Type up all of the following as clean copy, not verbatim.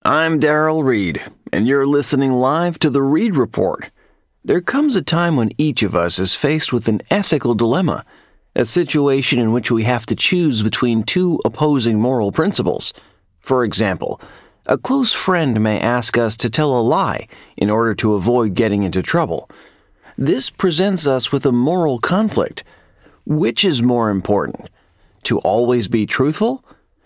I'm Daryl Reed, and you're listening live to the Reed Report. There comes a time when each of us is faced with an ethical dilemma, a situation in which we have to choose between two opposing moral principles. For example, a close friend may ask us to tell a lie in order to avoid getting into trouble. This presents us with a moral conflict. Which is more important? To always be truthful?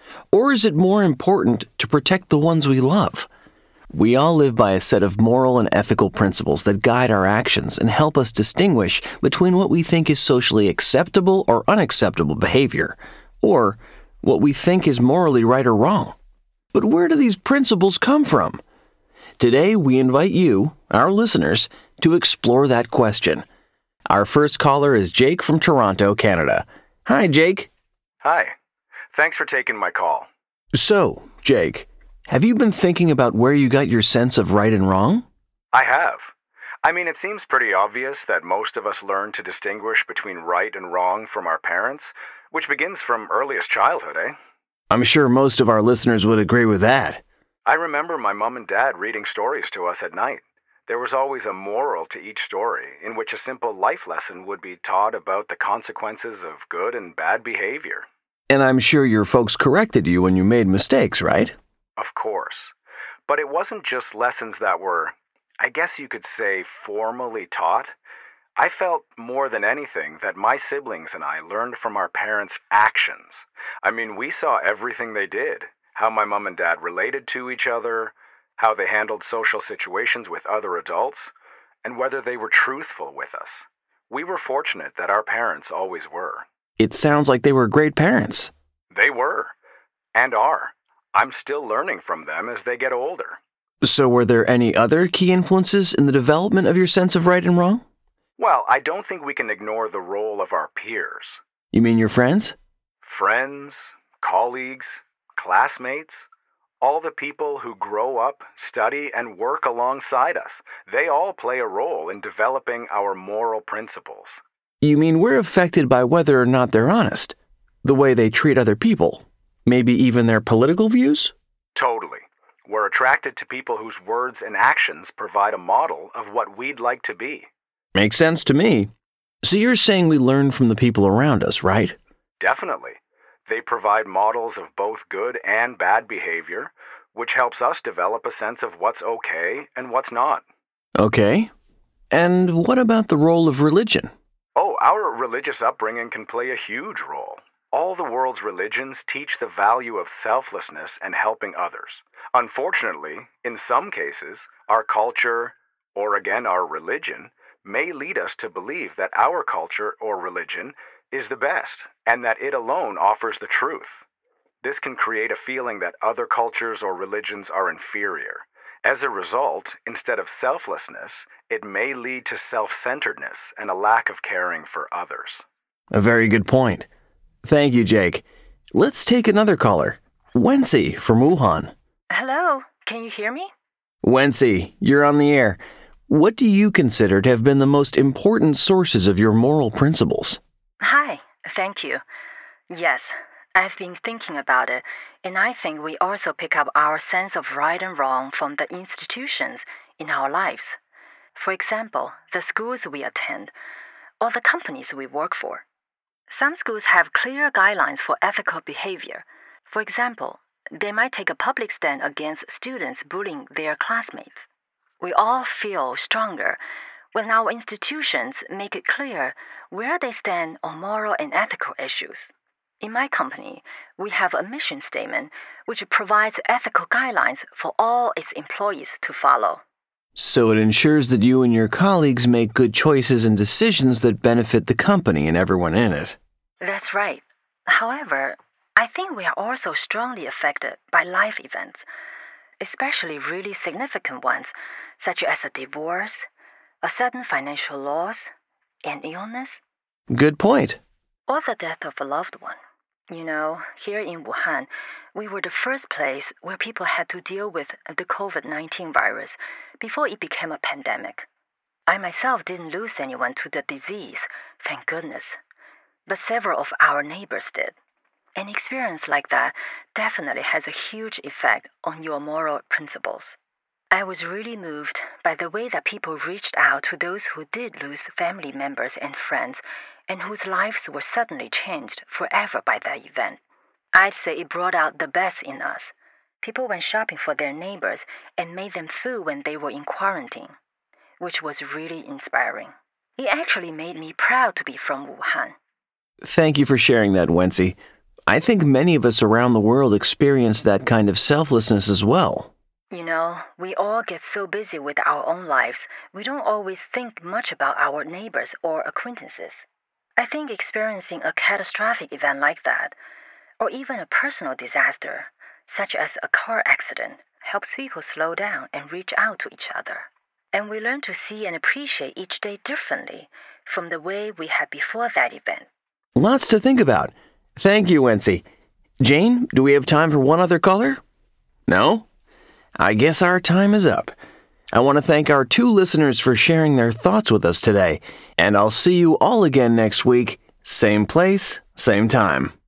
Or is it more important to protect the ones we love? We all live by a set of moral and ethical principles that guide our actions and help us distinguish between what we think is socially acceptable or unacceptable behavior, or what we think is morally right or wrong. But where do these principles come from? Today, we invite you, our listeners, to explore that question. Our first caller is Jake from Toronto, Canada. Hi, Jake. Hi. Thanks for taking my call. So, Jake, have you been thinking about where you got your sense of right and wrong? I have. I mean, it seems pretty obvious that most of us learn to distinguish between right and wrong from our parents, which begins from earliest childhood, eh? I'm sure most of our listeners would agree with that. I remember my mom and dad reading stories to us at night. There was always a moral to each story, in which a simple life lesson would be taught about the consequences of good and bad behavior. And I'm sure your folks corrected you when you made mistakes, right? Of course. But it wasn't just lessons that were, I guess you could say, formally taught. I felt more than anything that my siblings and I learned from our parents' actions. I mean, we saw everything they did, how my mom and dad related to each other, how they handled social situations with other adults, and whether they were truthful with us. We were fortunate that our parents always were. It sounds like they were great parents. They were, and are. I'm still learning from them as they get older. So were there any other key influences in the development of your sense of right and wrong? Well, I don't think we can ignore the role of our peers. You mean your friends? Friends, colleagues, classmates, all the people who grow up, study, and work alongside us. They all play a role in developing our moral principles. You mean we're affected by whether or not they're honest? The way they treat other people? Maybe even their political views? Totally. We're attracted to people whose words and actions provide a model of what we'd like to be. Makes sense to me. So you're saying we learn from the people around us, right? Definitely. They provide models of both good and bad behavior, which helps us develop a sense of what's okay and what's not. Okay. And what about the role of religion? Oh, our religious upbringing can play a huge role. All the world's religions teach the value of selflessness and helping others. Unfortunately, in some cases, our culture, or again our religion, may lead us to believe that our culture or religion is the best, and that it alone offers the truth. This can create a feeling that other cultures or religions are inferior. As a result, instead of selflessness, it may lead to self-centeredness and a lack of caring for others. A very good point. Thank you, Jake. Let's take another caller. Wency from Wuhan. Hello, can you hear me? Wency, you're on the air. What do you consider to have been the most important sources of your moral principles? Hi, thank you. Yes, I've been thinking about it, and I think we also pick up our sense of right and wrong from the institutions in our lives. For example, the schools we attend, or the companies we work for. Some schools have clear guidelines for ethical behavior. For example, they might take a public stand against students bullying their classmates. We all feel stronger when our institutions make it clear where they stand on moral and ethical issues. In my company, we have a mission statement which provides ethical guidelines for all its employees to follow. So it ensures that you and your colleagues make good choices and decisions that benefit the company and everyone in it. That's right. However, I think we are also strongly affected by life events, especially really significant ones, such as a divorce, a sudden financial loss, an illness. Good point. Or the death of a loved one. You know, here in Wuhan, we were the first place where people had to deal with the COVID-19 virus before it became a pandemic. I myself didn't lose anyone to the disease, thank goodness. But several of our neighbors did. An experience like that definitely has a huge effect on your moral principles. I was really moved by the way that people reached out to those who did lose family members and friends and whose lives were suddenly changed forever by that event. I'd say it brought out the best in us. People went shopping for their neighbors and made them food when they were in quarantine, which was really inspiring. It actually made me proud to be from Wuhan. Thank you for sharing that, Wency. I think many of us around the world experience that kind of selflessness as well. You know, we all get so busy with our own lives, we don't always think much about our neighbors or acquaintances. I think experiencing a catastrophic event like that, or even a personal disaster, such as a car accident, helps people slow down and reach out to each other. And we learn to see and appreciate each day differently from the way we had before that event. Lots to think about. Thank you, Wency. Jane, do we have time for one other caller? No? I guess our time is up. I want to thank our 2 listeners for sharing their thoughts with us today, and I'll see you all again next week, same place, same time.